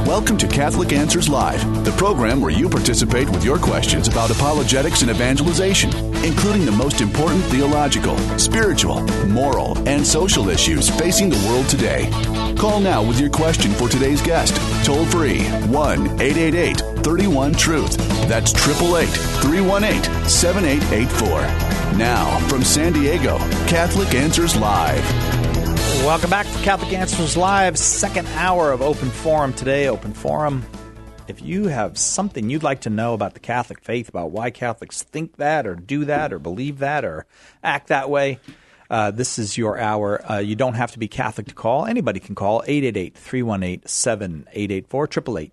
Welcome to Catholic Answers Live, the program where you participate with your questions about apologetics and evangelization, including the most important theological, spiritual, moral, and social issues facing the world today. Call now with your question for today's guest. Toll free 1-888-31-TRUTH. That's 888-318-7884. Now, from San Diego, Catholic Answers Live. Welcome back to Catholic Answers Live, second hour of Open Forum today. Open Forum. If you have something you'd like to know about the Catholic faith, about why Catholics think that or do that or believe that or act that way, this is your hour. You don't have to be Catholic to call. Anybody can call 888-318-7884,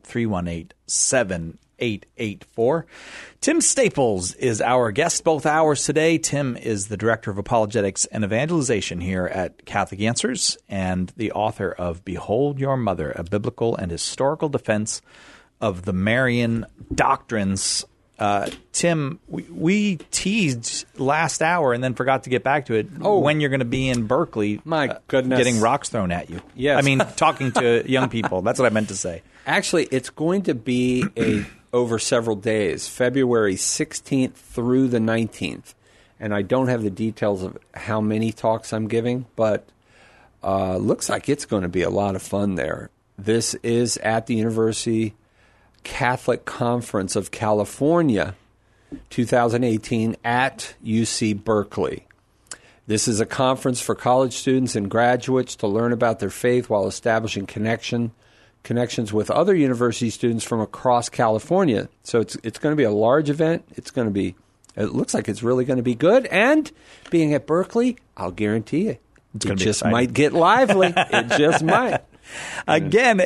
888-318-7884. Tim Staples is our guest both hours today. Tim is the Director of Apologetics and Evangelization here at Catholic Answers and the author of Behold Your Mother, a Biblical and Historical Defense of the Marian Doctrines. Tim, we teased last hour and then forgot to get back to it when you're going to be in Berkeley. My goodness. Getting rocks thrown at you. Yes. I mean, talking to young people. That's what I meant to say. Actually, it's going to be over several days, February 16th through the 19th. And I don't have the details of how many talks I'm giving, but looks like it's going to be a lot of fun there. This is at the University Catholic Conference of California, 2018, at UC Berkeley. This is a conference for college students and graduates to learn about their faith while establishing connections with other university students from across California. So it's going to be a large event. It looks like it's really going to be good. And being at Berkeley, I'll guarantee it just might get lively. It just might. Again,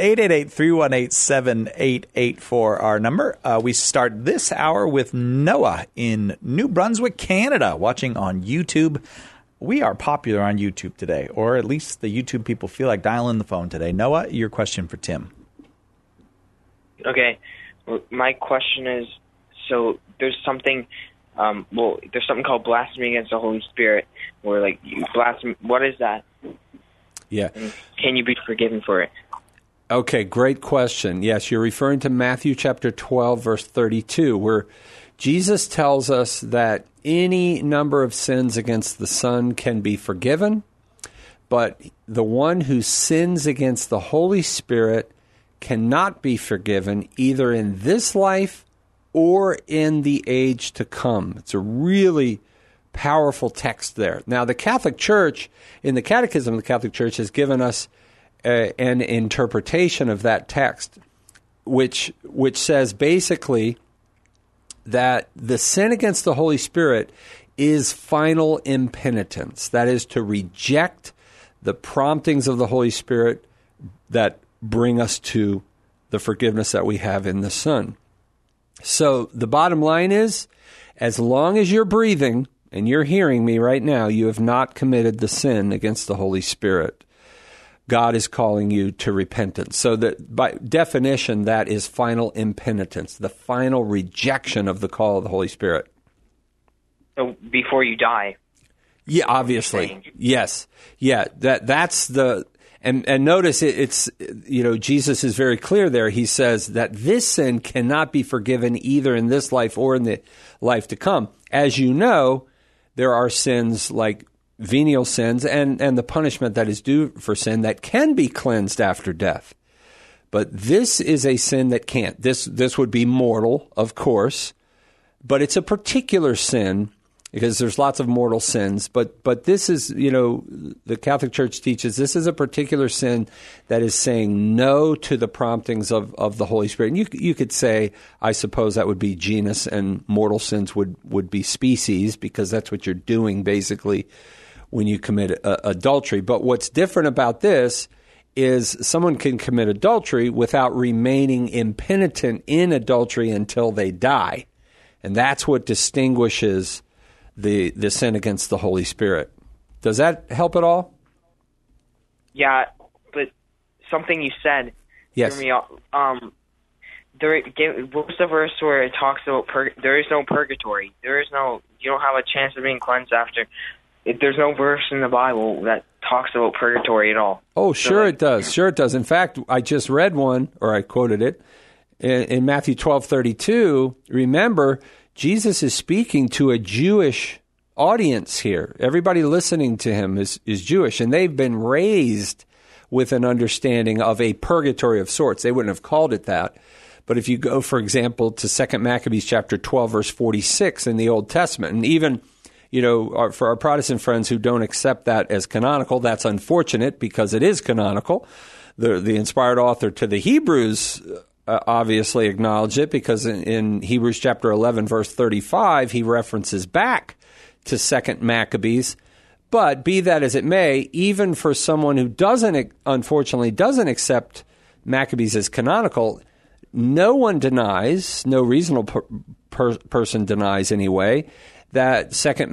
888-318-7884, our number. We start this hour with Noah in New Brunswick, Canada, watching on YouTube. We are popular on YouTube today, or at least the YouTube people feel like dialing the phone today. Noah, your question for Tim. Okay. Well, my question is, so there's something called blasphemy against the Holy Spirit, where like you blaspheme. What is that? Yeah. And can you be forgiven for it? Okay, great question. Yes, you're referring to Matthew chapter 12, verse 32, where Jesus tells us that any number of sins against the Son can be forgiven, but the one who sins against the Holy Spirit cannot be forgiven either in this life or in the age to come. It's a really powerful text there. Now, the Catholic Church, in the Catechism of the Catholic Church, has given us an interpretation of that text, which says basically that the sin against the Holy Spirit is final impenitence. That is, to reject the promptings of the Holy Spirit that bring us to the forgiveness that we have in the Son. So the bottom line is, as long as you're breathing and you're hearing me right now, you have not committed the sin against the Holy Spirit. God is calling you to repentance. So that by definition, that is final impenitence, the final rejection of the call of the Holy Spirit. So before you die. Yeah, obviously. Yes. Yeah, that's the and notice it's Jesus is very clear there. He says that this sin cannot be forgiven either in this life or in the life to come. As you know, there are sins like venial sins and the punishment that is due for sin that can be cleansed after death. But this is a sin that can't. This would be mortal, of course, but it's a particular sin because there's lots of mortal sins. But this is, the Catholic Church teaches this is a particular sin that is saying no to the promptings of the Holy Spirit. And you could say, I suppose that would be genus, and mortal sins would be species, because that's what you're doing basically when you commit adultery. But what's different about this is someone can commit adultery without remaining impenitent in adultery until they die. And that's what distinguishes the sin against the Holy Spirit. Does that help at all? Yeah, but something you said yes. threw me off. What was the verse where it talks about there is no purgatory? You don't have a chance of being cleansed after. There's no verse in the Bible that talks about purgatory at all. Oh, sure it does. Sure it does. In fact, I just read one, or I quoted it, in Matthew 12:32. Remember, Jesus is speaking to a Jewish audience here. Everybody listening to him is Jewish, and they've been raised with an understanding of a purgatory of sorts. They wouldn't have called it that. But if you go, for example, to 2 Maccabees chapter 12, verse 46 in the Old Testament, and even, for our Protestant friends who don't accept that as canonical, that's unfortunate because it is canonical. The inspired author to the Hebrews obviously acknowledged it because in Hebrews chapter 11, verse 35, he references back to 2 Maccabees. But be that as it may, even for someone who unfortunately doesn't accept Maccabees as canonical, no one denies, no reasonable person denies anyway, that 1st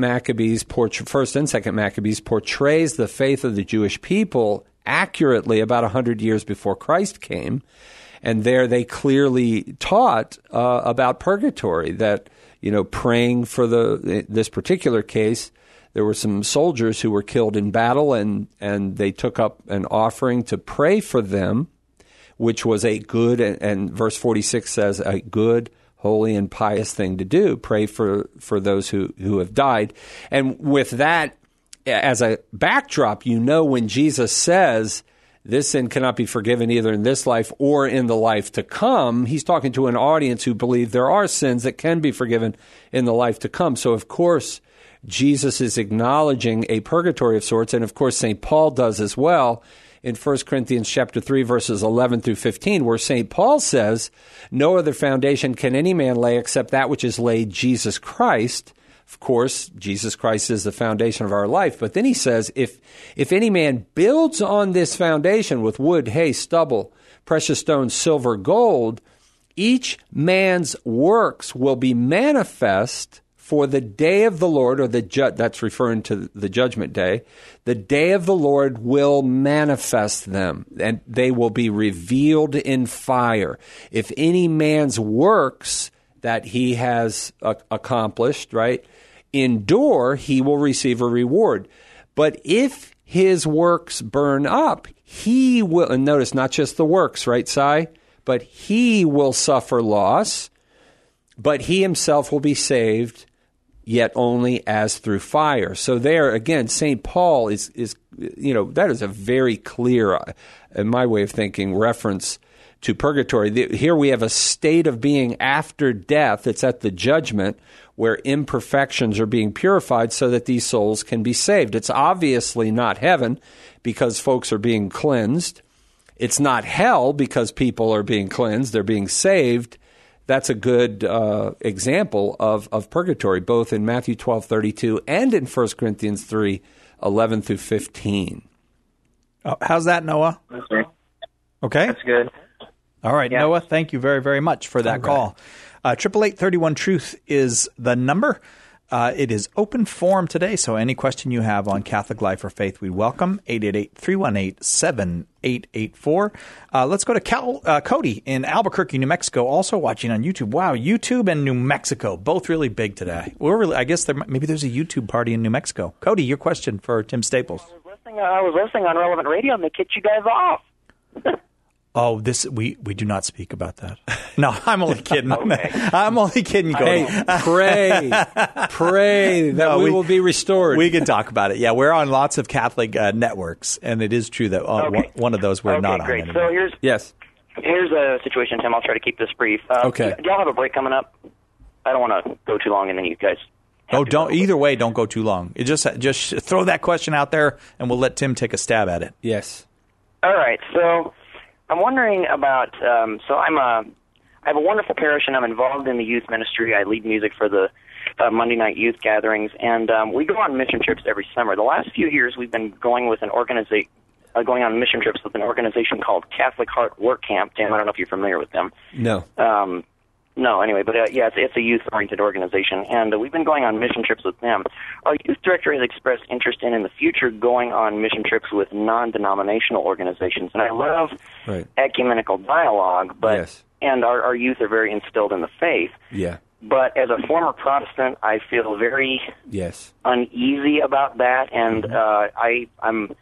and 2nd Maccabees portrays the faith of the Jewish people accurately about 100 years before Christ came. And there they clearly taught about purgatory, that, praying for this particular case, there were some soldiers who were killed in battle, and they took up an offering to pray for them, which was a good, and verse 46 says, a good, holy, and pious thing to do, pray for those who have died. And with that as a backdrop, when Jesus says, this sin cannot be forgiven either in this life or in the life to come, he's talking to an audience who believe there are sins that can be forgiven in the life to come. So, of course, Jesus is acknowledging a purgatory of sorts, and of course St. Paul does as well in 1 Corinthians chapter 3, verses 11 through 15, where St. Paul says, no other foundation can any man lay except that which is laid, Jesus Christ. Of course, Jesus Christ is the foundation of our life. But then he says, if any man builds on this foundation with wood, hay, stubble, precious stones, silver, gold, each man's works will be manifest, for the day of the Lord, or that's referring to the judgment day, the day of the Lord will manifest them, and they will be revealed in fire. If any man's works that he has accomplished, right, endure, he will receive a reward. But if his works burn up, he will, and notice not just the works, right, Si? But he will suffer loss, but he himself will be saved, yet only as through fire. So there, again, St. Paul is that is a very clear, in my way of thinking, reference to purgatory. Here we have a state of being after death. It's at the judgment where imperfections are being purified so that these souls can be saved. It's obviously not heaven because folks are being cleansed. It's not hell because people are being cleansed. They're being saved. That's a good example of purgatory, both in Matthew 12:32 and in 1 Corinthians 3:11 through 15. How's that, Noah? Okay. That's good. All right, yeah. Noah, thank you very, very much for that call. 888-31-TRUTH is the number. It is open forum today, so any question you have on Catholic life or faith, we welcome. 888-318-7884. Let's go to Cody in Albuquerque, New Mexico, also watching on YouTube. Wow, YouTube and New Mexico, both really big today. I guess maybe there's a YouTube party in New Mexico. Cody, your question for Tim Staples. I was listening on Relevant Radio, and they kicked you guys off. Oh, we do not speak about that. No, I'm only kidding. Okay. I'm only kidding, Cody. Hey, pray that we will be restored. We can talk about it. Yeah, we're on lots of Catholic networks, and it is true that one of those we're not on. Okay, great. Anymore. So here's a situation, Tim. I'll try to keep this brief. Okay. Do y'all have a break coming up? I don't want to go too long, and then you guys. Don't either way. Don't go too long. Just throw that question out there, and we'll let Tim take a stab at it. Yes. All right. So I'm wondering about. I have a wonderful parish, and I'm involved in the youth ministry. I lead music for the Monday night youth gatherings, and we go on mission trips every summer. The last few years, we've been going with going on mission trips with an organization called Catholic Heart Work Camp. Tim, I don't know if you're familiar with them. No. No, anyway, but it's a youth-oriented organization, and we've been going on mission trips with them. Our youth director has expressed interest in the future, going on mission trips with non-denominational organizations, and I love ecumenical dialogue, but yes. And our youth are very instilled in the faith. Yeah. But as a former Protestant, I feel very yes. uneasy about that, and I'm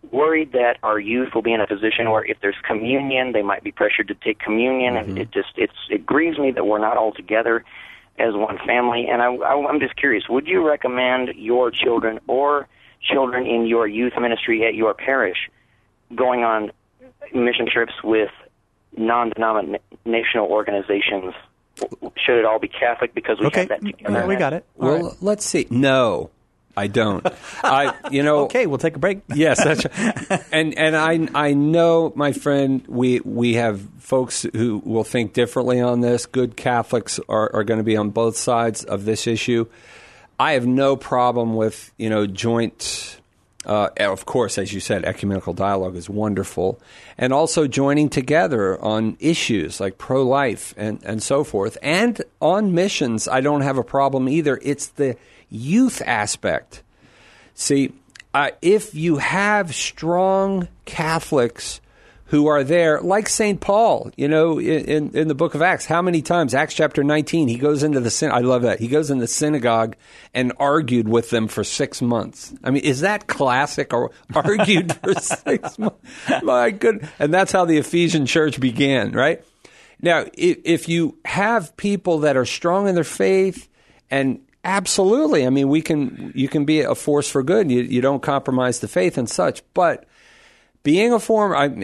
worried that our youth will be in a position where if there's communion, they might be pressured to take communion, and it grieves me that we're not all together as one family. And I'm just curious, would you recommend your children or children in your youth ministry at your parish going on mission trips with non-denominational organizations? Should it all be Catholic because we have that together? We got it. Well, let's see. No, I don't. Okay, we'll take a break. Yes, that's right. And I know, my friend, we have folks who will think differently on this. Good Catholics are going to be on both sides of this issue. I have no problem with, joint. Of course, as you said, ecumenical dialogue is wonderful. And also joining together on issues like pro-life and so forth. And on missions, I don't have a problem either. It's the youth aspect. See, if you have strong Catholics who are there, like St. Paul, in the book of Acts, how many times, Acts chapter 19, he goes into I love that. He goes in the synagogue and argued with them for 6 months. I mean, is that classic? Or argued for 6 months? My goodness. And that's how the Ephesian church began, right? Now, if you have people that are strong in their faith, and absolutely, I mean, you can be a force for good. You don't compromise the faith and such, but being a former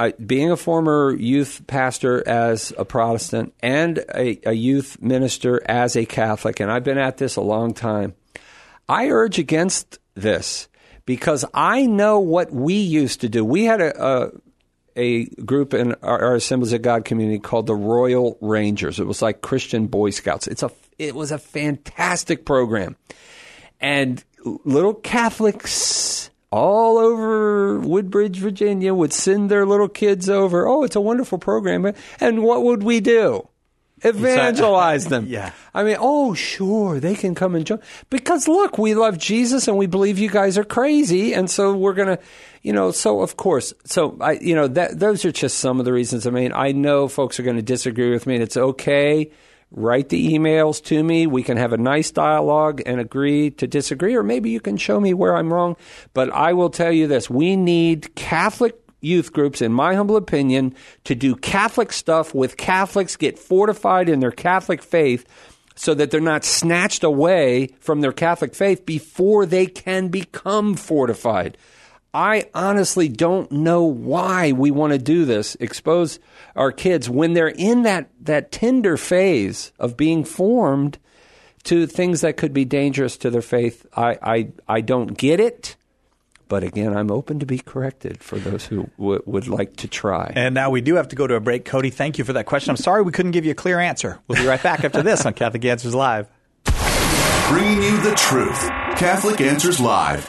youth pastor as a Protestant and a youth minister as a Catholic, and I've been at this a long time, I urge against this because I know what we used to do. We had a group in our Assemblies of God community called the Royal Rangers. It was like Christian Boy Scouts. It was a fantastic program, and little Catholics all over Woodbridge, Virginia, would send their little kids over. Oh, it's a wonderful program. And what would we do? Evangelize them. Yeah. I mean, oh, sure, they can come and join. Because, look, we love Jesus and we believe you guys are crazy. And so we're going to, so of course. So, those are just some of the reasons. I mean, I know folks are going to disagree with me, and it's okay. Write the emails to me. We can have a nice dialogue and agree to disagree, or maybe you can show me where I'm wrong. But I will tell you this. We need Catholic youth groups, in my humble opinion, to do Catholic stuff with Catholics, get fortified in their Catholic faith so that they're not snatched away from their Catholic faith before they can become fortified. I honestly don't know why we want to do this, expose our kids when they're in that tender phase of being formed to things that could be dangerous to their faith. I don't get it, but again, I'm open to be corrected for those who would like to try. And now we do have to go to a break. Cody, thank you for that question. I'm sorry we couldn't give you a clear answer. We'll be right back after this on Catholic Answers Live. Bringing you the truth. Catholic Answers Live.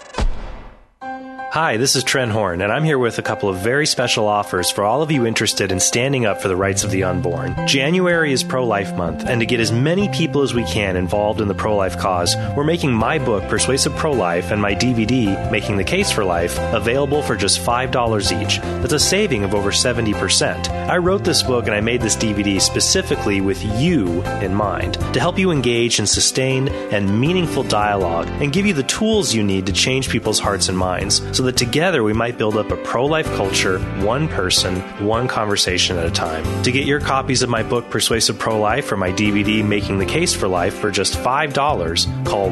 Hi, this is Trent Horn, and I'm here with a couple of very special offers for all of you interested in standing up for the rights of the unborn. January is Pro-Life Month, and to get as many people as we can involved in the pro-life cause, we're making my book, Persuasive Pro-Life, and my DVD, Making the Case for Life, available for just $5 each. That's a saving of over 70%. I wrote this book and I made this DVD specifically with you in mind, to help you engage in sustained and meaningful dialogue and give you the tools you need to change people's hearts and minds, so that together we might build up a pro-life culture, one person, one conversation at a time. To get your copies of my book, Persuasive Pro-Life, or my DVD, Making the Case for Life, for just $5, call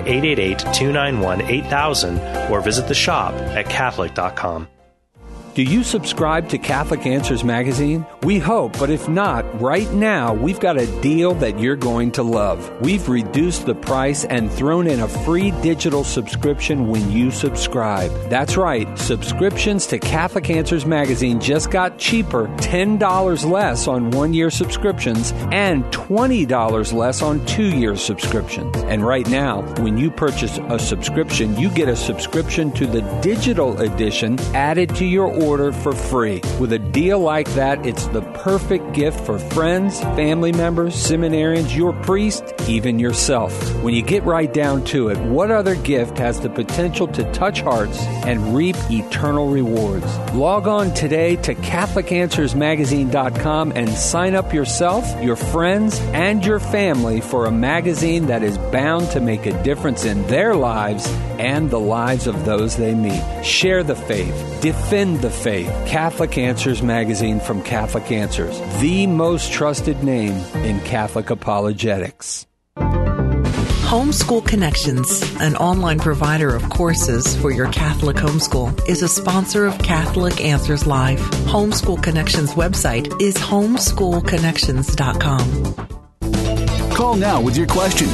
1-888-291-8000 or visit the shop at Catholic.com. Do you subscribe to Catholic Answers magazine? We hope, but if not, right now we've got a deal that you're going to love. We've reduced the price and thrown in a free digital subscription when you subscribe. That's right, subscriptions to Catholic Answers magazine just got cheaper, $10 less on one-year subscriptions and $20 less on 2-year subscriptions. And right now, when you purchase a subscription, you get a subscription to the digital edition added to your order for free. With a deal like that, it's the perfect gift for friends, family members, seminarians, your priest, even yourself. When you get right down to it, what other gift has the potential to touch hearts and reap eternal rewards? Log on today to CatholicAnswersMagazine.com and sign up yourself, your friends, and your family for a magazine that is bound to make a difference in their lives and the lives of those they meet. Share the faith. Defend the faith. Catholic Answers Magazine from Catholic Answers, the most trusted name in Catholic apologetics. Homeschool Connections, an online provider of courses for your Catholic homeschool, is a sponsor of Catholic Answers Live. Homeschool Connections website is homeschoolconnections.com. Call now with your question.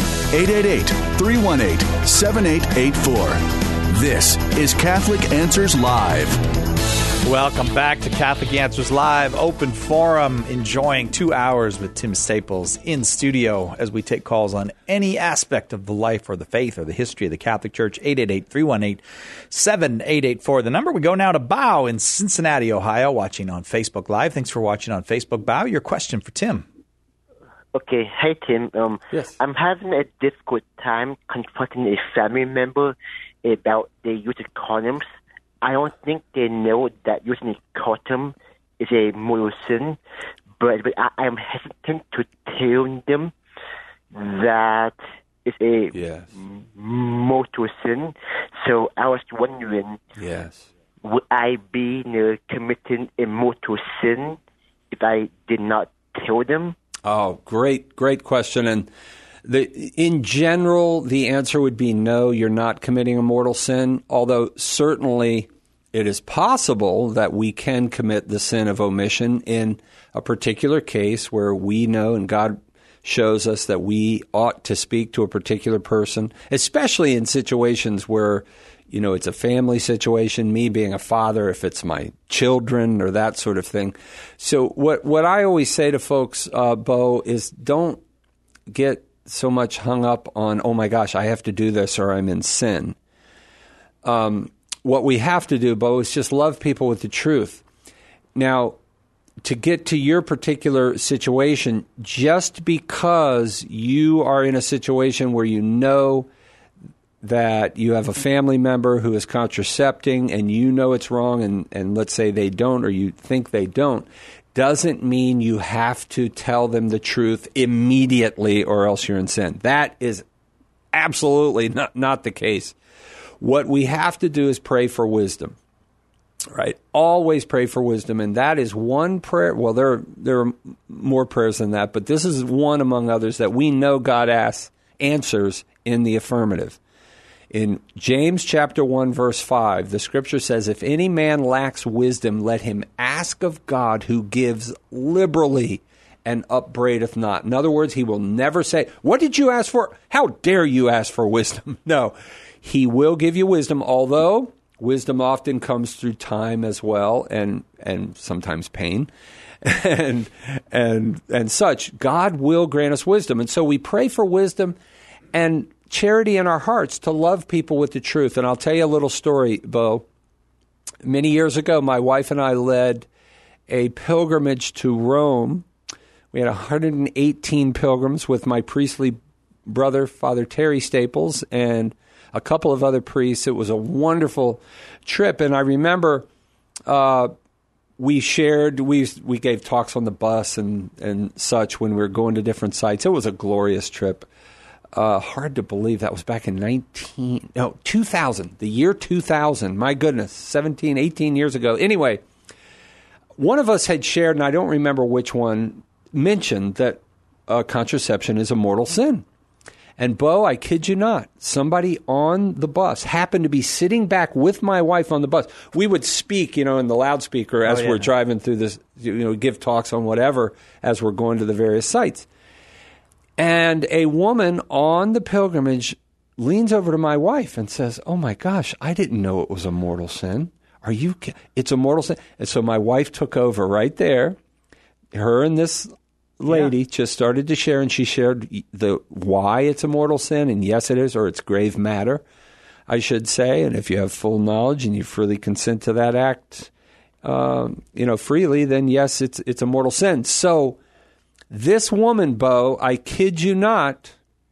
888-318-7884. This is Catholic Answers Live. Welcome back to Catholic Answers Live, open forum, enjoying 2 hours with Tim Staples in studio as we take calls on any aspect of the life or the faith or the history of the Catholic Church. 888-318-7884. The number. We go now to Bao in Cincinnati, Ohio, watching on Facebook Live. Thanks for watching on Facebook. Bao, your question for Tim. Okay, hey Tim. Yes. I'm having a difficult time confronting a family member about their use of condoms. I don't think they know that using a condom is a mortal sin, but I am hesitant to tell them that it's a mortal sin. So I was wondering, would I be committing a mortal sin if I did not tell them? Oh, great question. And in general, the answer would be no, you're not committing a mortal sin, although certainly it is possible that we can commit the sin of omission in a particular case where we know and God shows us that we ought to speak to a particular person, especially in situations where, you know, it's a family situation, me being a father, if it's my children or that sort of thing. So what I always say to folks, Bo, is don't get so much hung up on, oh my gosh, I have to do this or I'm in sin. What we have to do, Bo, is just love people with the truth. Now, to get to your particular situation, just because you are in a situation where you know that you have a family member who is contracepting and you know it's wrong and let's say they don't or you think they don't, doesn't mean you have to tell them the truth immediately or else you're in sin. That is absolutely not the case. What we have to do is pray for wisdom, right? Always pray for wisdom, and that is one prayer. Well, there are more prayers than that, but this is one among others that we know God answers in the affirmative. In James chapter 1, verse 5, the scripture says, if any man lacks wisdom, let him ask of God who gives liberally and upbraideth not. In other words, he will never say, what did you ask for? How dare you ask for wisdom? No, he will give you wisdom, although wisdom often comes through time as well and sometimes pain and such. God will grant us wisdom. And so we pray for wisdom and charity in our hearts to love people with the truth. And I'll tell you a little story, Bo. Many years ago, my wife and I led a pilgrimage to Rome. We had 118 pilgrims with my priestly brother, Father Terry Staples, and a couple of other priests. It was a wonderful trip. And I remember we gave talks on the bus and such when we were going to different sites. It was a glorious trip. Hard to believe that was back in 2000, the year 2000. My goodness, 17, 18 years ago. Anyway, one of us had shared, and I don't remember which one, mentioned that contraception is a mortal sin. And Bo, I kid you not, somebody on the bus happened to be sitting back with my wife on the bus. We would speak, in the loudspeaker as we're driving through this, give talks on whatever as we're going to the various sites. And a woman on the pilgrimage leans over to my wife and says, oh my gosh, I didn't know it was a mortal sin. It's a mortal sin. And so my wife took over right there. Her and this lady just started to share, and she shared the why it's a mortal sin, and yes it is, or it's grave matter, I should say. And if you have full knowledge and you freely consent to that act, freely, then yes, it's a mortal sin. So this woman, Bo, I kid you not,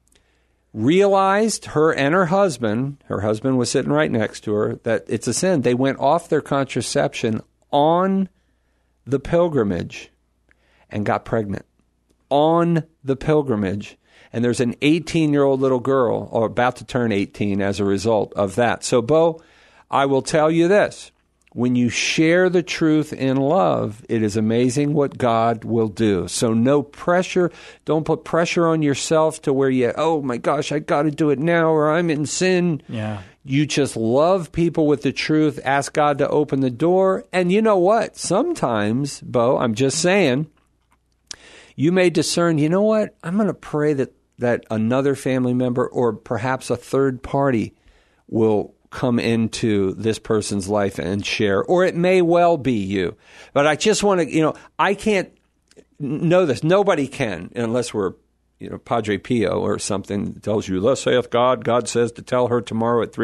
realized her and her husband was sitting right next to her, that it's a sin. They went off their contraception on the pilgrimage and got pregnant. On the pilgrimage. And there's an 18-year-old little girl, or about to turn 18 as a result of that. So, Bo, I will tell you this. When you share the truth in love, it is amazing what God will do. So no pressure. Don't put pressure on yourself to where you, oh my gosh, I got to do it now or I'm in sin. Yeah. You just love people with the truth. Ask God to open the door. And you know what? Sometimes, Bo, I'm just saying, you may discern, you know what? I'm going to pray that another family member or perhaps a third party will come into this person's life and share, or it may well be you. But I just want to, I can't know this. Nobody can, unless we're, Padre Pio or something that tells you, thus saith God. God says to tell her tomorrow at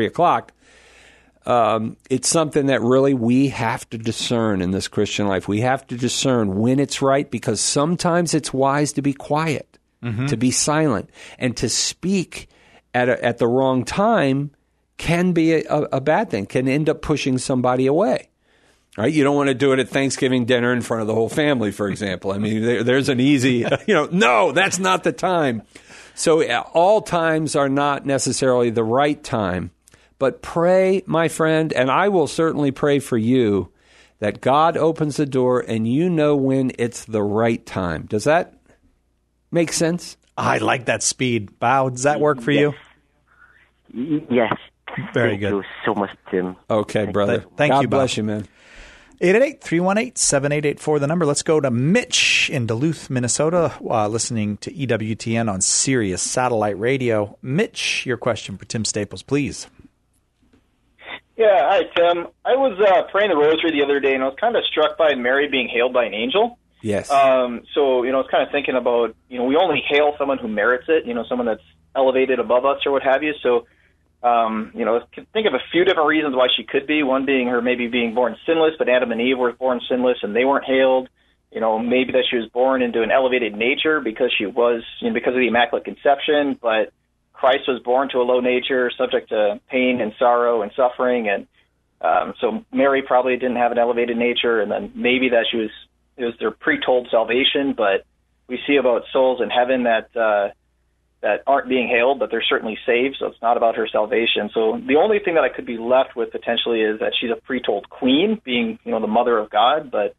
3:00. It's something that really we have to discern in this Christian life. We have to discern when it's right, because sometimes it's wise to be quiet, to be silent, and to speak at the wrong time can be a bad thing, can end up pushing somebody away. Right? You don't want to do it at Thanksgiving dinner in front of the whole family, for example. I mean, there's an easy, no, that's not the time. So all times are not necessarily the right time. But pray, my friend, and I will certainly pray for you, that God opens the door and you know when it's the right time. Does that make sense? I like that speed. Bao, does that work for you? Yes. Very good. Thank you so much, Tim. Okay, brother. Thank you, God bless Bob. you, man. 888-318-7884, the number. Let's go to Mitch in Duluth, Minnesota, listening to EWTN on Sirius Satellite Radio. Mitch, your question for Tim Staples, please. Yeah, hi, Tim. I was praying the rosary the other day, and I was kind of struck by Mary being hailed by an angel. Yes. So, I was kind of thinking about, we only hail someone who merits it, someone that's elevated above us or what have you. So, think of a few different reasons why she could be. One being her maybe being born sinless, but Adam and Eve were born sinless and they weren't hailed. Maybe that she was born into an elevated nature because she was, because of the Immaculate Conception, but Christ was born to a low nature, subject to pain and sorrow and suffering. And so Mary probably didn't have an elevated nature. And then maybe that it was their pre-told salvation, but we see about souls in heaven that aren't being hailed, but they're certainly saved, so it's not about her salvation. So the only thing that I could be left with potentially is that she's a pre-told queen, being, the mother of God. But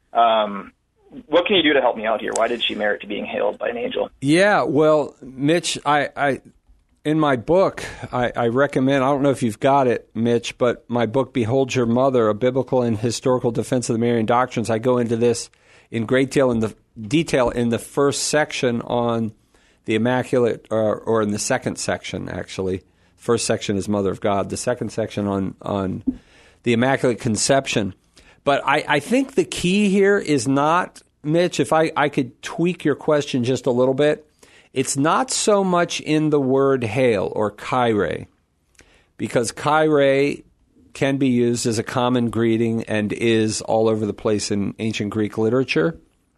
what can you do to help me out here? Why did she merit to being hailed by an angel? Yeah, well, Mitch, I in my book, I recommend, I don't know if you've got it, Mitch, but my book, Behold Your Mother, A Biblical and Historical Defense of the Marian Doctrines, I go into this in great detail in the first section on the Immaculate, or in the second section, actually. First section is Mother of God. The second section on the Immaculate Conception. But I think the key here is not, Mitch, if I could tweak your question just a little bit, it's not so much in the word hail or Kyrie, because Kyrie can be used as a common greeting and is all over the place in ancient Greek literature.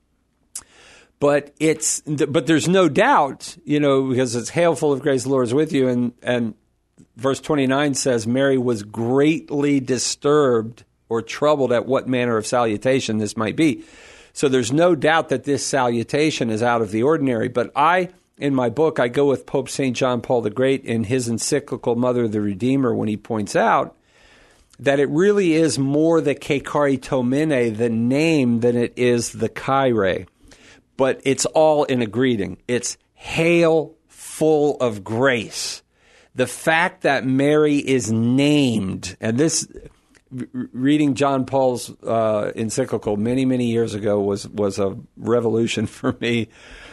But there's no doubt, because it's hail full of grace, the Lord is with you. And verse 29 says, Mary was greatly disturbed or troubled at what manner of salutation this might be. So there's no doubt that this salutation is out of the ordinary. But in my book, I go with Pope St. John Paul the Great in his encyclical Mother of the Redeemer when he points out that it really is more the Kekaritomene, the name, than it is the Kyrie. But it's all in a greeting. It's hail full of grace. The fact that Mary is named, and this, reading John Paul's encyclical many, many years ago was a revolution for me.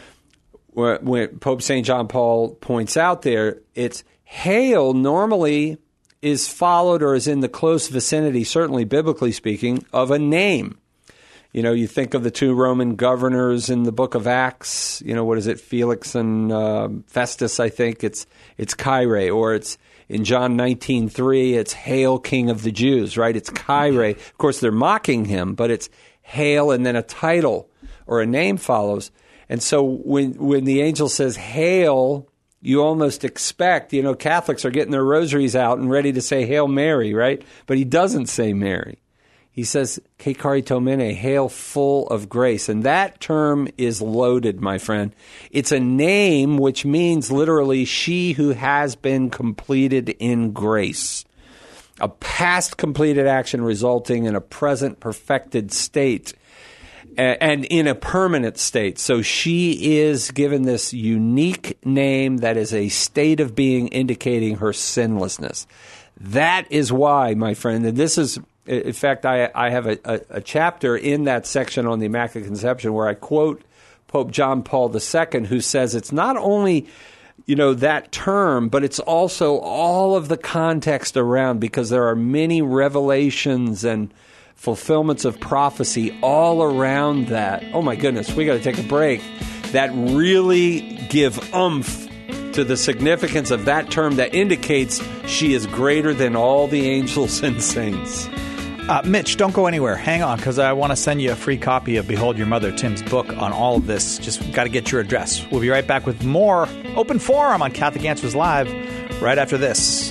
When Pope St. John Paul points out there, it's hail normally is followed or is in the close vicinity, certainly biblically speaking, of a name. You think of the two Roman governors in the book of Acts. What is it? Felix and Festus, I think. It's Kyrie, or it's in John 19:3, it's Hail, King of the Jews, right? It's Kyrie. Of course, they're mocking him, but it's Hail, and then a title or a name follows. And so when the angel says Hail, you almost expect, Catholics are getting their rosaries out and ready to say Hail Mary, right? But he doesn't say Mary. He says, Ke Karitomene, hail full of grace. And that term is loaded, my friend. It's a name which means literally she who has been completed in grace. A past completed action resulting in a present perfected state and in a permanent state. So she is given this unique name that is a state of being indicating her sinlessness. That is why, my friend, and this is... In fact, I have a chapter in that section on the Immaculate Conception where I quote Pope John Paul II, who says it's not only, that term, but it's also all of the context around, because there are many revelations and fulfillments of prophecy all around that. Oh, my goodness, we got to take a break. That really give oomph to the significance of that term that indicates she is greater than all the angels and saints. Mitch, don't go anywhere. Hang on, because I want to send you a free copy of Behold Your Mother, Tim's book on all of this. Just got to get your address. We'll be right back with more Open Forum on Catholic Answers Live right after this.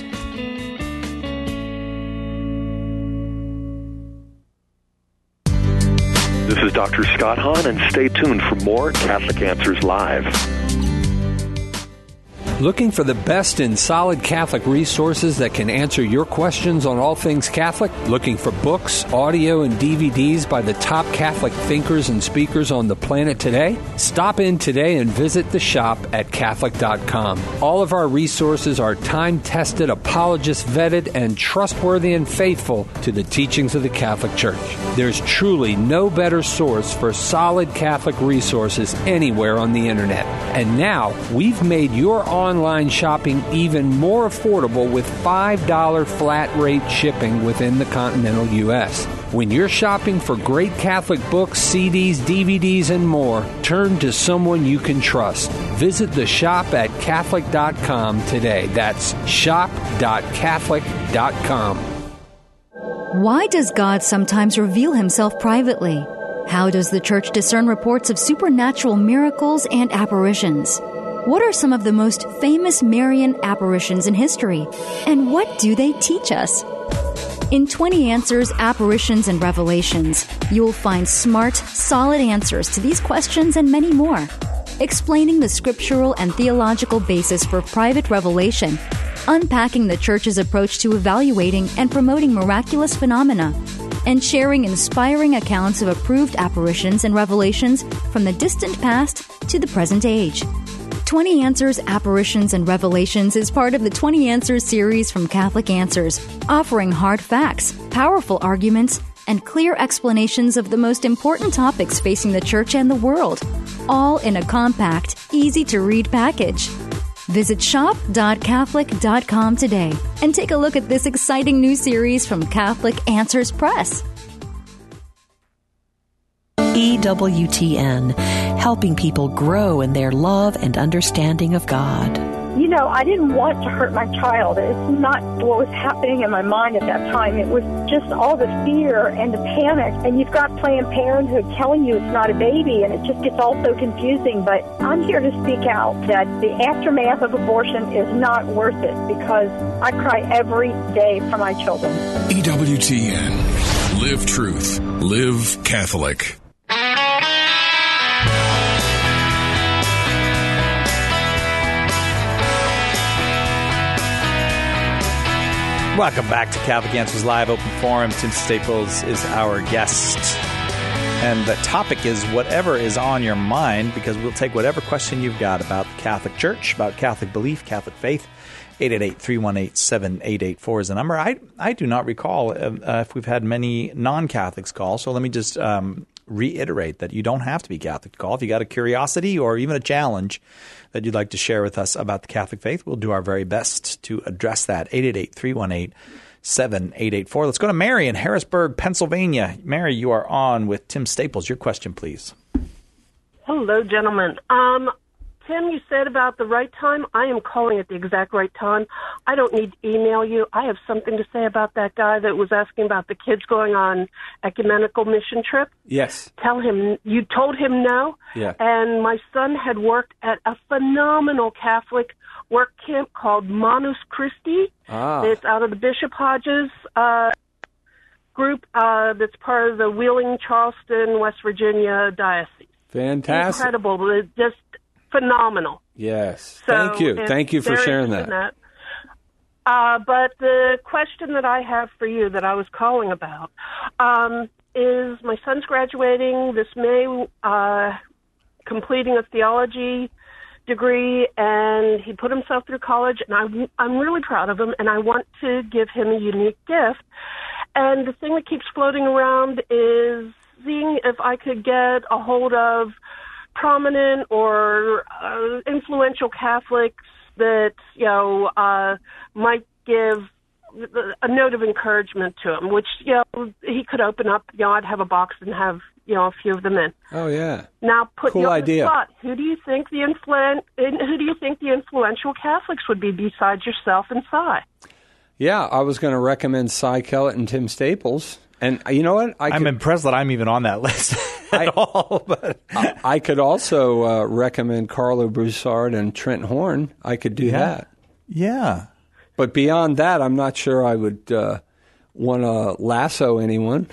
This is Dr. Scott Hahn, and stay tuned for more Catholic Answers Live. Looking for the best in solid Catholic resources that can answer your questions on all things Catholic? Looking for books, audio, and DVDs by the top Catholic thinkers and speakers on the planet today? Stop in today and visit the shop at Catholic.com. All of our resources are time-tested, apologist-vetted, and trustworthy and faithful to the teachings of the Catholic Church. There's truly no better source for solid Catholic resources anywhere on the Internet. And now, we've made your online shopping even more affordable with $5 flat rate shipping within the continental U.S. When you're shopping for great Catholic books, CDs, DVDs, and more, turn to someone you can trust. Visit the shop at Catholic.com today. That's shop.Catholic.com. Why does God sometimes reveal himself privately? How does the Church discern reports of supernatural miracles and apparitions? What are some of the most famous Marian apparitions in history? And what do they teach us? In 20 Answers, Apparitions and Revelations, you'll find smart, solid answers to these questions and many more. Explaining the scriptural and theological basis for private revelation, unpacking the Church's approach to evaluating and promoting miraculous phenomena, and sharing inspiring accounts of approved apparitions and revelations from the distant past to the present age. 20 Answers, Apparitions, and Revelations is part of the 20 Answers series from Catholic Answers, offering hard facts, powerful arguments, and clear explanations of the most important topics facing the Church and the world, all in a compact, easy-to-read package. Visit shop.Catholic.com today and take a look at this exciting new series from Catholic Answers Press. EWTN, helping people grow in their love and understanding of God. I didn't want to hurt my child. It's not what was happening in my mind at that time. It was just all the fear and the panic. And you've got Planned Parenthood telling you it's not a baby, and it just gets all so confusing. But I'm here to speak out that the aftermath of abortion is not worth it, because I cry every day for my children. EWTN. Live truth. Live Catholic. Welcome back to Catholic Answers Live Open Forum. Tim Staples is our guest. And the topic is whatever is on your mind, because we'll take whatever question you've got about the Catholic Church, about Catholic belief, Catholic faith. 888-318-7884 is the number. I do not recall if we've had many non-Catholics call, so let me just reiterate that you don't have to be Catholic to call. If you got a curiosity or even a challenge that you'd like to share with us about the Catholic faith, we'll do our very best to address that. 7884. Let's go to Mary in Harrisburg, Pennsylvania. Mary, you are on with Tim Staples. Your question, please. Hello, gentlemen. Tim, you said about the right time. I am calling at the exact right time. I don't need to email you. I have something to say about that guy that was asking about the kids going on ecumenical mission trip. Yes. Tell him, you told him no. Yeah. And my son had worked at a phenomenal Catholic work camp called Manus Christi. It's out of the Bishop Hodges group that's part of the Wheeling, Charleston, West Virginia diocese. Fantastic. Incredible. Just phenomenal. Yes. So Thank you. Thank you for sharing that. But the question that I have for you that I was calling about is my son's graduating this May, completing a theology degree, and he put himself through college, and I'm really proud of him, and I want to give him a unique gift. And the thing that keeps floating around is seeing if I could get a hold of prominent or influential Catholics that, might give a note of encouragement to him, which, he could open up, I'd have a box and have, a few of them in. Oh, yeah. Now, put cool you on idea. the spot. Who do you think the influential Catholics would be besides yourself and Cy? Yeah, I was going to recommend Cy Kellett and Tim Staples. And you know what? I'm impressed that I'm even on that list at all. But I could also recommend Carlo Broussard and Trent Horn. I could do that. Yeah. But beyond that, I'm not sure I would want to lasso anyone.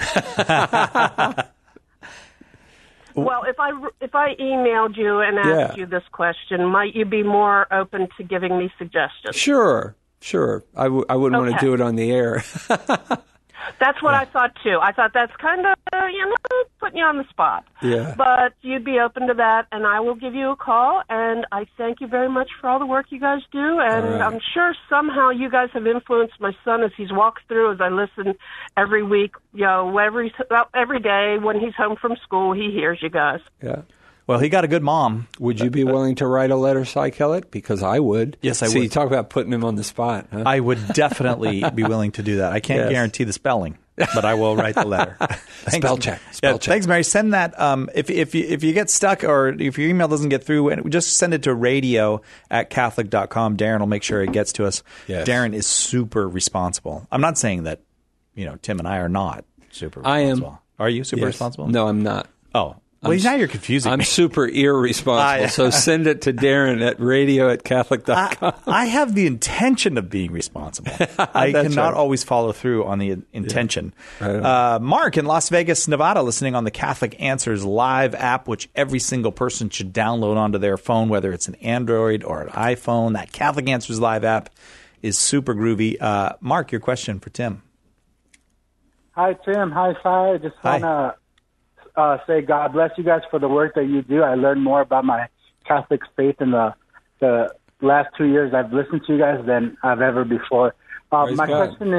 Well, if I emailed you and asked you this question, might you be more open to giving me suggestions? Sure. I wouldn't want to do it on the air. That's what I thought, too. I thought that's kind of, putting you on the spot. Yeah. But you'd be open to that, and I will give you a call, and I thank you very much for all the work you guys do, and I'm sure somehow you guys have influenced my son as he's walked through, as I listen every week, every day when he's home from school, he hears you guys. Yeah. Well, he got a good mom. Would you be willing to write a letter, Cy Kellett? Because I would. Yes, I would. See, you talk about putting him on the spot. Huh? I would definitely be willing to do that. I can't guarantee the spelling, but I will write the letter. Spell check. Thanks, Mary. Send that. If you get stuck or if your email doesn't get through, just send it to radio@catholic.com. Darren will make sure it gets to us. Yes. Darren is super responsible. I'm not saying that Tim and I are not super responsible. I am. Are you super responsible? No, I'm not. Oh. Well, now you're confusing me. I'm super irresponsible, so send it to Darren at radio@catholic.com. I have the intention of being responsible. I cannot always follow through on the intention. Yeah. Mark in Las Vegas, Nevada, listening on the Catholic Answers Live app, which every single person should download onto their phone, whether it's an Android or an iPhone. That Catholic Answers Live app is super groovy. Mark, your question for Tim. Hi, Tim. Hi, Cy. I just want to say God bless you guys for the work that you do. I learned more about my Catholic faith in the last 2 years I've listened to you guys than I've ever before. My question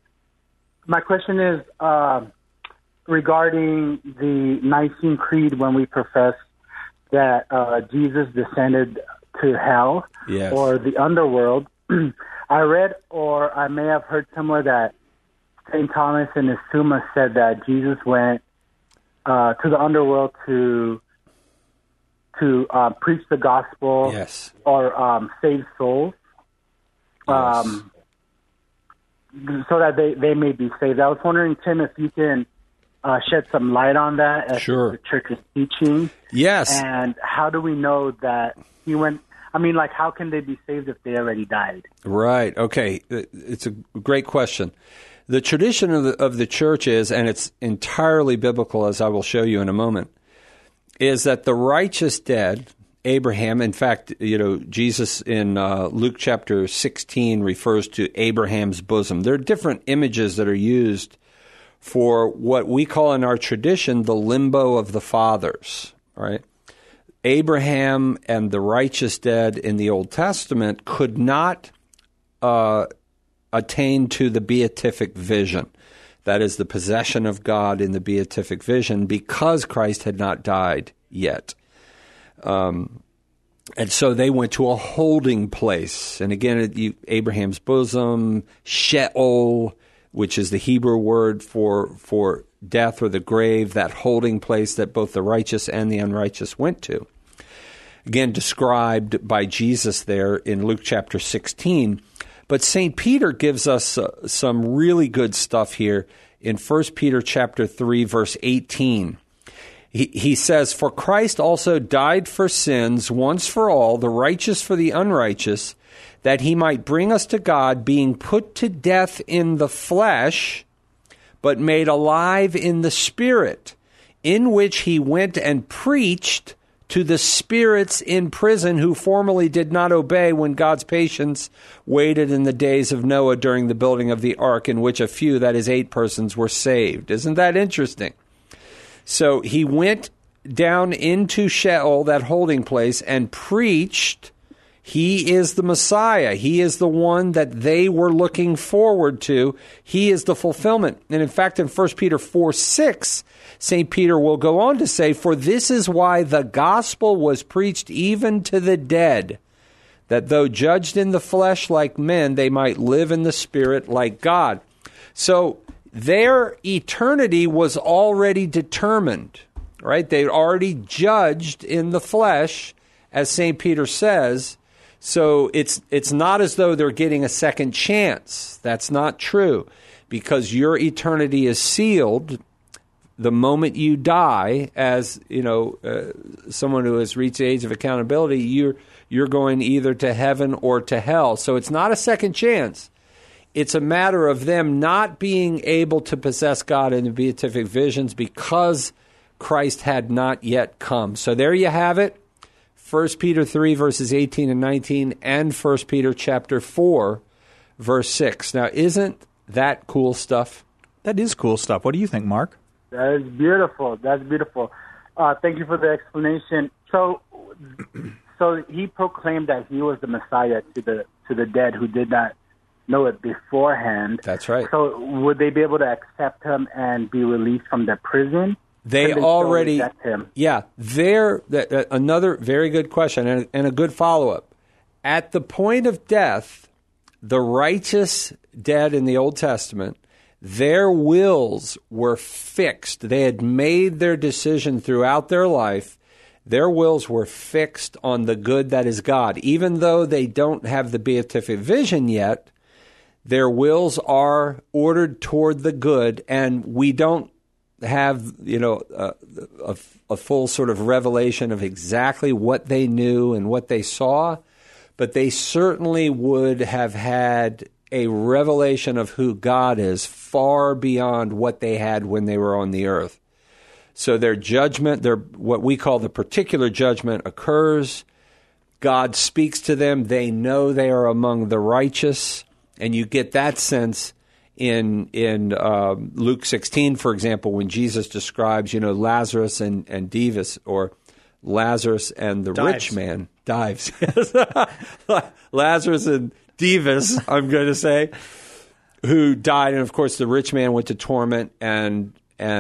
is regarding the Nicene Creed when we profess that Jesus descended to hell or the underworld. I read, or I may have heard somewhere, that St. Thomas in his Summa said that Jesus went to the underworld to preach the gospel or save souls, so that they may be saved. I was wondering, Tim, if you can shed some light on that as the church is teaching. Yes. And how do we know that he went? I mean, how can they be saved if they already died? Right. Okay. It's a great question. The tradition of the church is, and it's entirely biblical, as I will show you in a moment, is that the righteous dead, Abraham, in fact, Jesus in Luke chapter 16 refers to Abraham's bosom. There are different images that are used for what we call in our tradition the limbo of the fathers, right? Abraham and the righteous dead in the Old Testament could not attain to the beatific vision. That is the possession of God in the beatific vision because Christ had not died yet. And so they went to a holding place. And again, Abraham's bosom, Sheol, which is the Hebrew word for death or the grave, that holding place that both the righteous and the unrighteous went to. Again, described by Jesus there in Luke chapter 16. But St. Peter gives us some really good stuff here in 1 Peter chapter 3, verse 18. He says, "For Christ also died for sins once for all, the righteous for the unrighteous, that he might bring us to God, being put to death in the flesh, but made alive in the Spirit, in which he went and preached to the spirits in prison who formerly did not obey when God's patience waited in the days of Noah during the building of the ark, in which a few, that is 8 persons, were saved." Isn't that interesting? So he went down into Sheol, that holding place, and preached. He is the Messiah. He is the one that they were looking forward to. He is the fulfillment. And in fact, in 1 Peter 4:6, St. Peter will go on to say, "For this is why the gospel was preached even to the dead, that though judged in the flesh like men, they might live in the spirit like God." So their eternity was already determined, right? They'd already judged in the flesh, as St. Peter says. So it's not as though they're getting a second chance. That's not true, because your eternity is sealed the moment you die. As someone who has reached the age of accountability, you're going either to heaven or to hell. So it's not a second chance. It's a matter of them not being able to possess God in the beatific visions because Christ had not yet come. So there you have it. 1 Peter 3, verses 18 and 19, and 1 Peter chapter 4, verse 6. Now, isn't that cool stuff? That is cool stuff. What do you think, Mark? That is beautiful. That's beautiful. Thank you for the explanation. So he proclaimed that he was the Messiah to the dead who did not know it beforehand. That's right. So would they be able to accept him and be released from their prison? They already, yeah. Another very good question and a good follow-up. At the point of death, the righteous dead in the Old Testament, their wills were fixed. They had made their decision throughout their life. Their wills were fixed on the good that is God. Even though they don't have the beatific vision yet, their wills are ordered toward the good, and we don't have a full sort of revelation of exactly what they knew and what they saw, but they certainly would have had a revelation of who God is far beyond what they had when they were on the earth. So their judgment, what we call the particular judgment, occurs. God speaks to them. They know they are among the righteous, and you get that sense in Luke 16, for example, when Jesus describes, Lazarus and Dives, or Lazarus and the rich man. Dives. Lazarus and Dives, I'm going to say, who died. And, of course, the rich man went to torment, and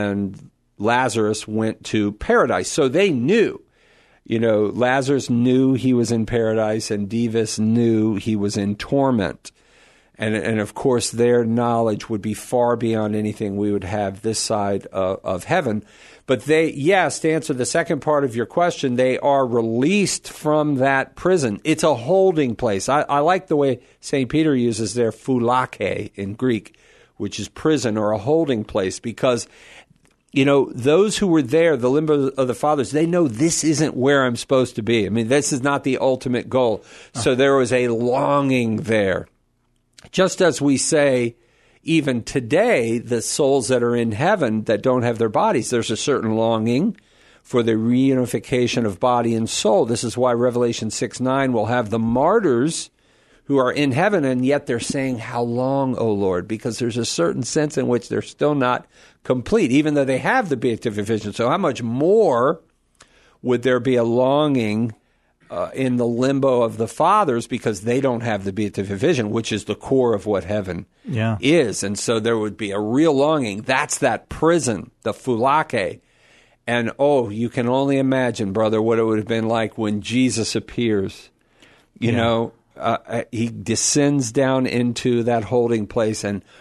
Lazarus went to paradise. So they knew. Lazarus knew he was in paradise, and Dives knew he was in torment. And of course, their knowledge would be far beyond anything we would have this side of heaven. But to answer the second part of your question, they are released from that prison. It's a holding place. I like the way St. Peter uses their phulake in Greek, which is prison or a holding place, because, those who were there, the limbo of the fathers, they know this isn't where I'm supposed to be. I mean, this is not the ultimate goal. So there was a longing there. Just as we say, even today, the souls that are in heaven that don't have their bodies, there's a certain longing for the reunification of body and soul. This is why Revelation 6:9 will have the martyrs who are in heaven, and yet they're saying, "How long, O Lord?" Because there's a certain sense in which they're still not complete, even though they have the beatific vision. So how much more would there be a longing in the limbo of the fathers, because they don't have the beatific vision, which is the core of what heaven is. And so there would be a real longing. That's that prison, the phulake. And, you can only imagine, brother, what it would have been like when Jesus appears. He descends down into that holding place, and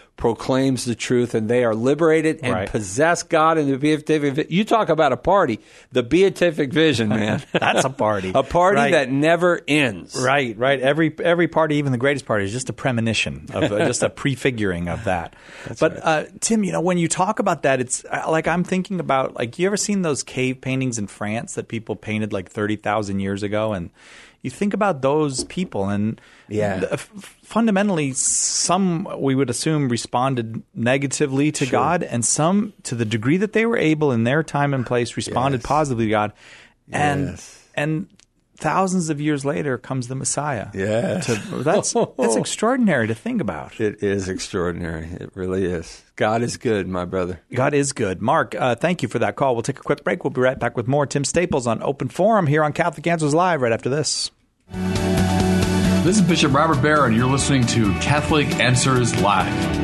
proclaims the truth, and they are liberated and possess God in the beatific vision. You talk about a party. The beatific vision, man. That's a party. A party that never ends. Right. Every party, even the greatest party, is just a premonition, of just a prefiguring of that. Tim, when you talk about that, it's like I'm thinking about, like, you ever seen those cave paintings in France that people painted like 30,000 years ago? And you think about those people, and fundamentally, some we would assume responded negatively to God, and some, to the degree that they were able in their time and place, responded positively to God. And thousands of years later comes the Messiah. That's extraordinary to think about. It is extraordinary. It really is. God is good, my brother. God is good. Mark, thank you for that call. We'll take a quick break. We'll be right back with more Tim Staples on Open Forum here on Catholic Answers Live right after this. This is Bishop Robert Barron. You're listening to Catholic Answers Live.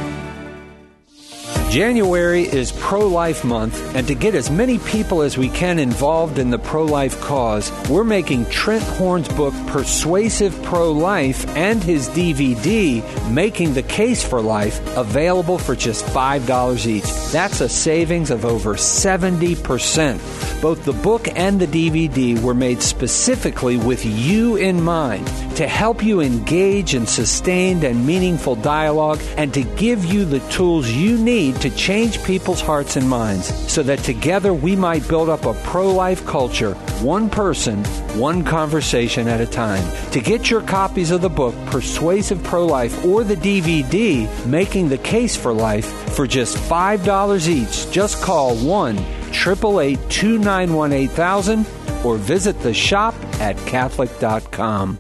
January is Pro-Life Month, and to get as many people as we can involved in the pro-life cause, we're making Trent Horn's book, Persuasive Pro-Life, and his DVD, Making the Case for Life, available for just $5 each. That's a savings of over 70%. Both the book and the DVD were made specifically with you in mind, to help you engage in sustained and meaningful dialogue, and to give you the tools you need to change people's hearts and minds, so that together we might build up a pro-life culture, one person, one conversation at a time. To get your copies of the book, Persuasive Pro-Life, or the DVD, Making the Case for Life, for just $5 each, just call 1-888-291-8000 or visit the shop at Catholic.com.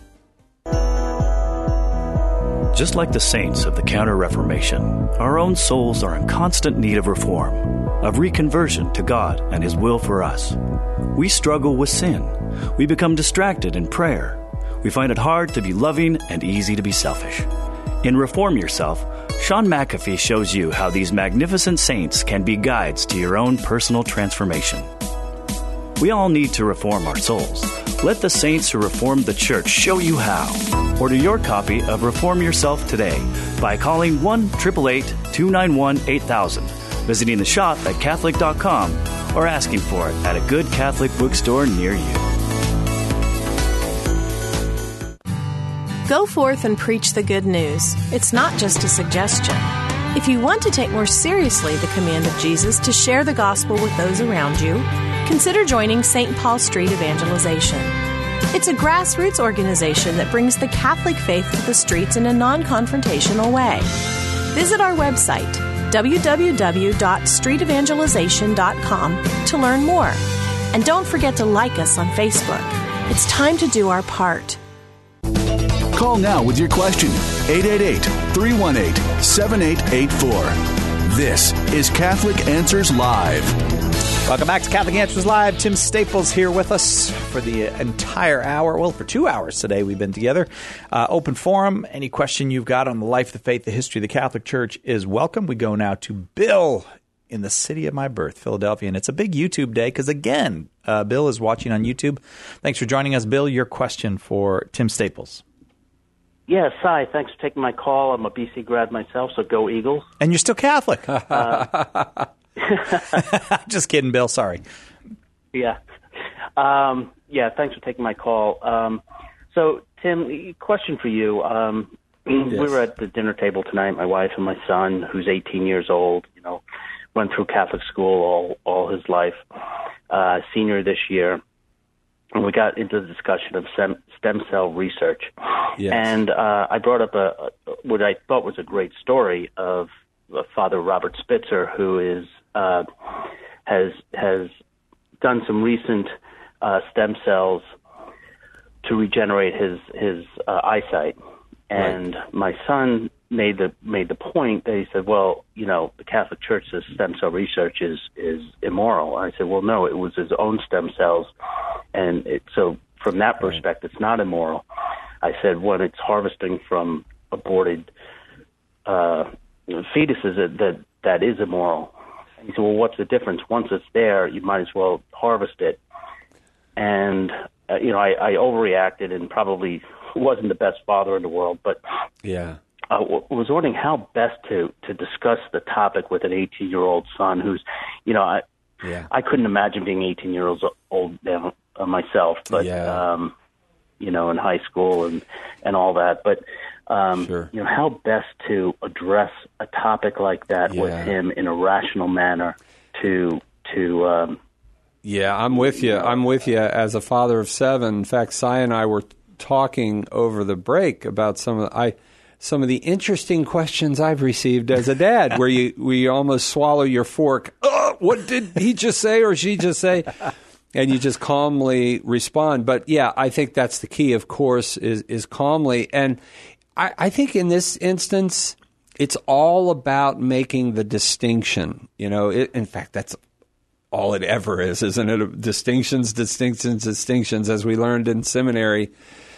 Just like the saints of the Counter-Reformation, our own souls are in constant need of reform, of reconversion to God and His will for us. We struggle with sin. We become distracted in prayer. We find it hard to be loving and easy to be selfish. In Reform Yourself, Sean McAfee shows you how these magnificent saints can be guides to your own personal transformation. We all need to reform our souls. Let the saints who reformed the church show you how. Order your copy of Reform Yourself today by calling 1-888-291-8000, visiting the shop at Catholic.com, or asking for it at a good Catholic bookstore near you. Go forth and preach the good news. It's not just a suggestion. If you want to take more seriously the command of Jesus to share the gospel with those around you, consider joining St. Paul Street Evangelization. It's a grassroots organization that brings the Catholic faith to the streets in a non-confrontational way. Visit our website, www.streetevangelization.com, to learn more. And don't forget to like us on Facebook. It's time to do our part. Call now with your question, 888-318-7884. This is Catholic Answers Live. Welcome back to Catholic Answers Live. Tim Staples here with us for the entire hour. Well, for 2 hours today we've been together. Open forum. Any question you've got on the life, the faith, the history of the Catholic Church is welcome. We go now to Bill in the city of my birth, Philadelphia. And it's a big YouTube day because, again, Bill is watching on YouTube. Thanks for joining us, Bill. Your question for Tim Staples. Yes, hi. Thanks for taking my call. I'm a BC grad myself, so go Eagles. And you're still Catholic. Just kidding, Bill. Sorry. Yeah. Thanks for taking my call. So, Tim, question for you. We were at the dinner table tonight, my wife and my son, who's 18 years old, went through Catholic school all his life, senior this year. And we got into the discussion of stem cell research. Yes. And I brought up what I thought was a great story of Father Robert Spitzer, who is has done some recent stem cells to regenerate his eyesight. And my son made the point that he said, well, the Catholic Church says stem cell research is immoral. I said, well, no, it was his own stem cells, and so from that perspective, it's not immoral. I said, when it's harvesting from aborted fetuses, that is immoral. He said, well, what's the difference? Once it's there, you might as well harvest it. And I overreacted and probably wasn't the best father in the world, but was wondering how best to discuss the topic with an 18-year-old son who's, I couldn't imagine being 18 years old myself, but in high school and all that. But how best to address a topic like that with him in a rational manner I'm with you. I'm with you as a father of 7. In fact, Cy and I were talking over the break about some of the interesting questions I've received as a dad, where you almost swallow your fork. Oh, what did he just say or she just say? And you just calmly respond. But I think that's the key, of course, is calmly. And I think in this instance, it's all about making the distinction. In fact, that's all it ever is, isn't it? Distinctions, as we learned in seminary,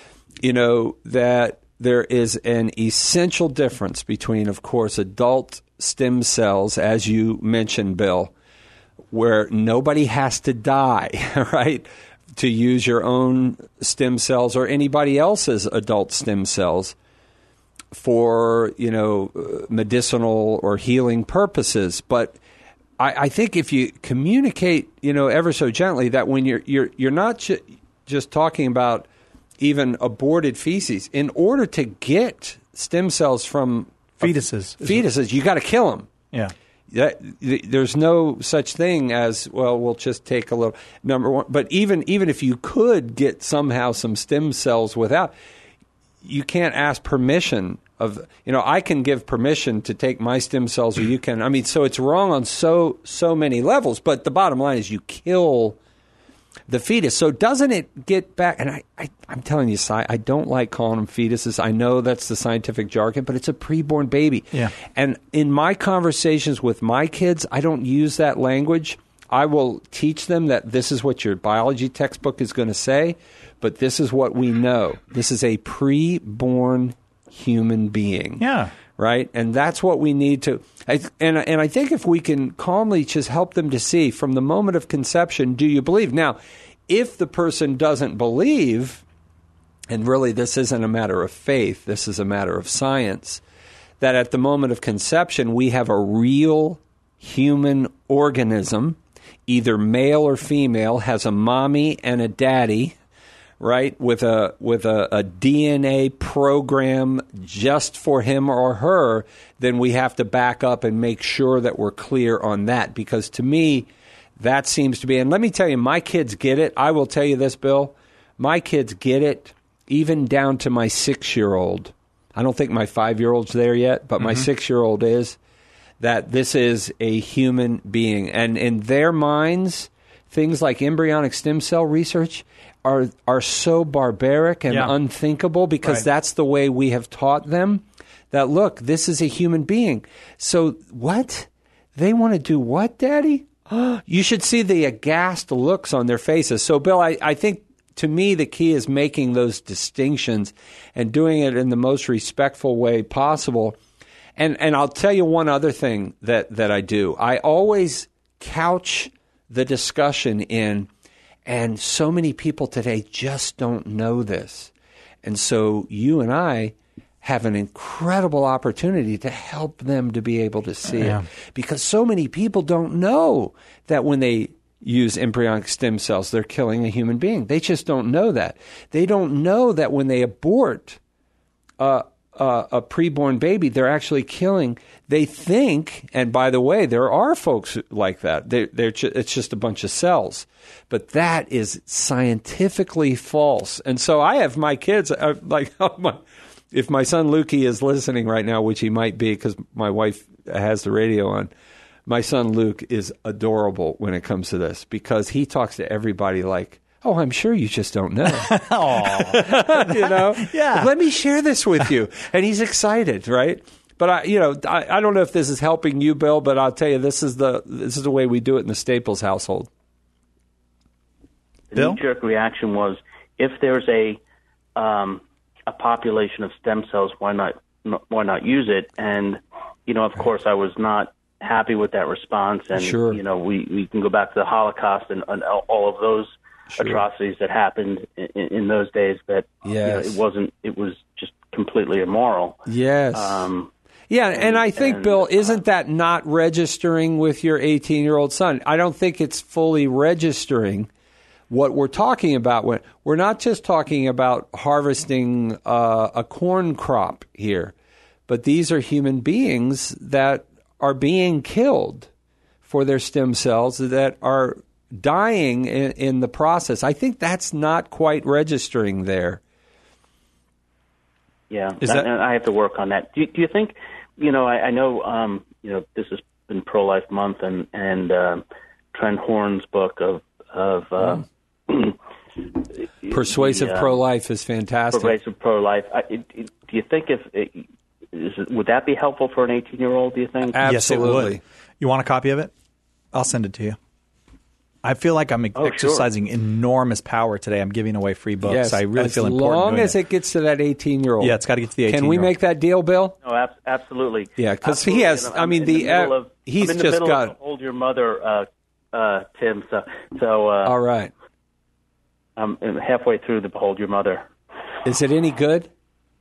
that there is an essential difference between, of course, adult stem cells, as you mentioned, Bill, where nobody has to die, right, to use your own stem cells or anybody else's adult stem cells for, medicinal or healing purposes. But I think if you communicate, ever so gently, that when you're not just talking about even aborted feces, in order to get stem cells from fetuses, you got to kill them. Yeah. There's no such thing as, we'll just take a little, number one. But even if you could get somehow some stem cells without, you can't ask permission of, I can give permission to take my stem cells, or you can. So it's wrong on so many levels. But the bottom line is you kill the fetus. So doesn't it get back? And I'm telling you, Cy, I don't like calling them fetuses. I know that's the scientific jargon, but it's a preborn baby. Yeah. And in my conversations with my kids, I don't use that language. I will teach them that this is what your biology textbook is going to say, but this is what we know. This is a preborn human being. Yeah. Right? And that's what we need to... And I think if we can calmly just help them to see from the moment of conception, do you believe? Now, if the person doesn't believe, and really this isn't a matter of faith, this is a matter of science, that at the moment of conception we have a real human organism, either male or female, has a mommy and a daddy, right, with a DNA program just for him or her, then we have to back up and make sure that we're clear on that. Because to me, that seems to be, and let me tell you, my kids get it. I will tell you this, Bill. My kids get it, even down to my 6-year-old. I don't think my 5-year-old's there yet, but my 6-year-old is, that this is a human being. And in their minds, things like embryonic stem cell research are so barbaric and unthinkable, because that's the way we have taught them that, look, this is a human being. So what? They want to do what, Daddy? You should see the aghast looks on their faces. So, Bill, I think, to me, the key is making those distinctions and doing it in the most respectful way possible. And I'll tell you one other thing that I do. I always couch the discussion in, and so many people today just don't know this. And so you and I have an incredible opportunity to help them to be able to see it. Because so many people don't know that when they use embryonic stem cells, they're killing a human being. They just don't know that. They don't know that when they abort a preborn baby, they're actually killing. They think, and by the way, there are folks like that. It's just a bunch of cells. But that is scientifically false. And so I have my kids, if my son Lukey is listening right now, which he might be because my wife has the radio on, my son Luke is adorable when it comes to this, because he talks to everybody like, oh, I'm sure you just don't know. Yeah. Let me share this with you. And he's excited, right? But I don't know if this is helping you, Bill, but I'll tell you, this is the way we do it in the Staples household. The knee-jerk reaction was, if there's a population of stem cells, why not use it? And of course, I was not happy with that response. And we can go back to the Holocaust and all of those atrocities that happened in those days. That it was just completely immoral. Yes. Yeah, and I think, Bill, isn't that not registering with your 18-year-old son? I don't think it's fully registering what we're talking about. We're not just talking about harvesting a corn crop here, but these are human beings that are being killed for their stem cells that are dying in the process. I think that's not quite registering there. Yeah, I have to work on that. Do you think, I know, this has been Pro-Life Month and Trent Horn's book of Persuasive Pro-Life is fantastic. Persuasive Pro-Life. Do you think would that be helpful for an 18-year-old, do you think? Absolutely. Yes, it would. You want a copy of it? I'll send it to you. I feel like I'm exercising enormous power today. I'm giving away free books. Yes, I really feel important. As long as it gets to that 18-year-old. Yeah, it's got to get to the 18-year-old. Can we make that deal, Bill? No, absolutely. Yeah, because he has. He's just got. Hold Your Mother, Tim. So. All right. I'm halfway through the Behold Your Mother. Is it any good?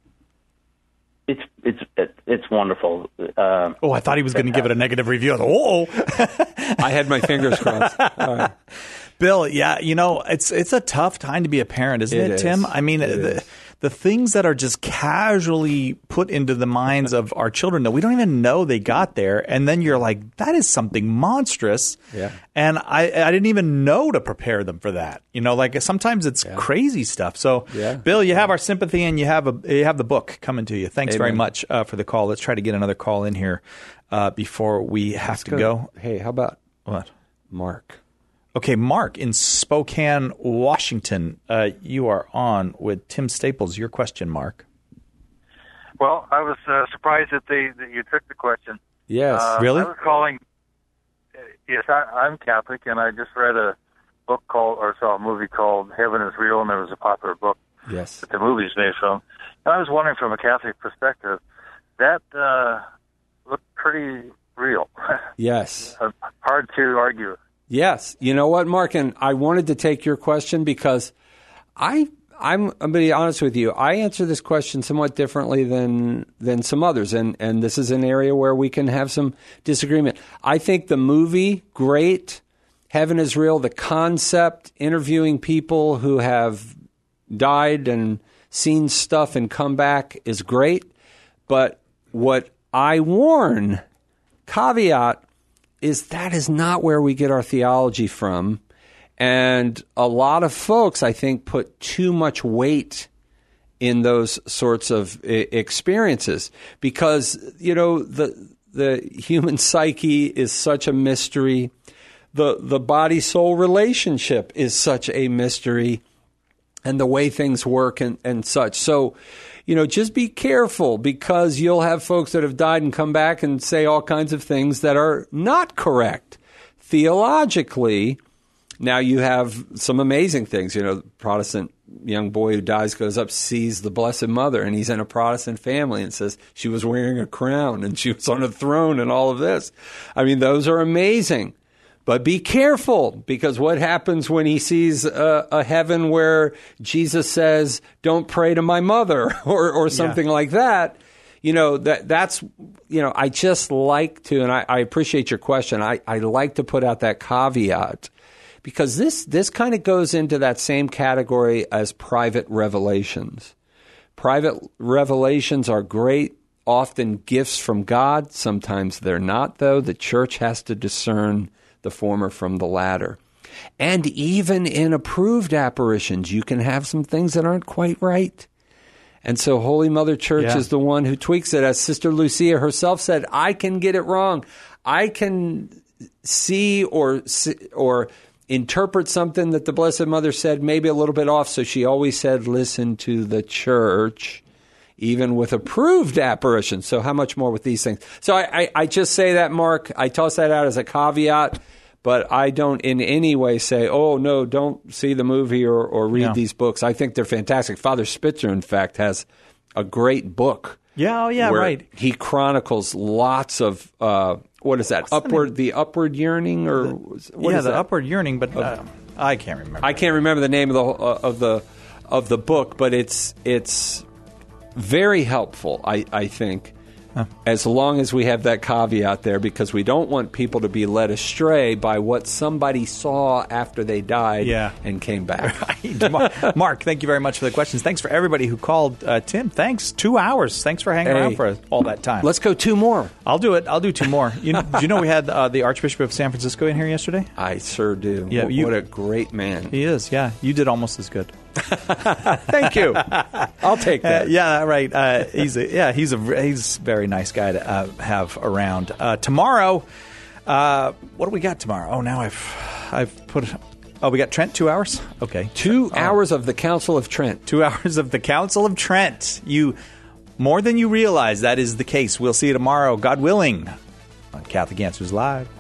It's wonderful. I thought he was going to give it a negative review. I had my fingers crossed. All right. Bill, it's a tough time to be a parent, isn't it, Tim? I mean, the things that are just casually put into the minds of our children that we don't even know they got there, and then you're like, that is something monstrous. Yeah. And I didn't even know to prepare them for that. Sometimes it's crazy stuff. So, Bill, you have our sympathy, and you have the book coming to you. Thanks very much for the call. Let's try to get another call in here before we have to go. Hey, how about what? Mark. Okay, Mark in Spokane, Washington. You are on with Tim Staples. Your question, Mark. Well, I was surprised that you took the question. Yes, really? I was calling. Yes, I'm Catholic, and I just read a book saw a movie called Heaven is Real, and there was a popular book that the movie's made from. And I was wondering, from a Catholic perspective, that looked pretty real. Yes. Hard to argue. Yes. You know what, Mark? And I wanted to take your question because I'm going to be honest with you. I answer this question somewhat differently than some others. And this is an area where we can have some disagreement. I think the movie, great. Heaven is Real. The concept, interviewing people who have died and seen stuff and come back is great. But what I warn, caveat, is that is not where we get our theology from. And a lot of folks, I think, put too much weight in those sorts of experiences because, the human psyche is such a mystery. The body-soul relationship is such a mystery, and the way things work and such. So, just be careful because you'll have folks that have died and come back and say all kinds of things that are not correct. Theologically, now you have some amazing things. The Protestant young boy who dies goes up, sees the Blessed Mother, and he's in a Protestant family and says she was wearing a crown and she was on a throne and all of this. I mean, those are amazing. But be careful, because what happens when he sees a heaven where Jesus says, "Don't pray to my mother," or something like that? That's I just like to, and I appreciate your question. I like to put out that caveat because this kind of goes into that same category as private revelations. Private revelations are great, often gifts from God. Sometimes they're not, though. The church has to discern the former from the latter. And even in approved apparitions, you can have some things that aren't quite right. And so Holy Mother Church is the one who tweaks it. As Sister Lucia herself said, I can get it wrong. I can see or interpret something that the Blessed Mother said maybe a little bit off. So she always said, listen to the church, even with approved apparitions. So how much more with these things? So I just say that, Mark. I toss that out as a caveat, but I don't in any way say, oh, no, don't see the movie or read these books. I think they're fantastic. Father Spitzer, in fact, has a great book. Yeah, right. He chronicles lots of, what is that, the upward yearning? Or what is the that? Upward Yearning, but I can't remember. I can't remember the name of the book, but it's very helpful, I think, as long as we have that caveat there, because we don't want people to be led astray by what somebody saw after they died and came back. Right. Mark, thank you very much for the questions. Thanks for everybody who called. Tim, thanks. 2 hours. Thanks for hanging around for all that time. Let's go 2 more. I'll do it. I'll do 2 more. Do you know we had the Archbishop of San Francisco in here yesterday? I sure do. Yeah, what a great man. He is, yeah. You did almost as good. Thank you. I'll take that. Yeah, right. He's a very nice guy to have around. Tomorrow, what do we got tomorrow? Oh, now I've put. Oh, we got Trent 2 hours. Okay, 2 hours of the Council of Trent. 2 hours of the Council of Trent. More than you realize, that is the case. We'll see you tomorrow, God willing, on Catholic Answers Live.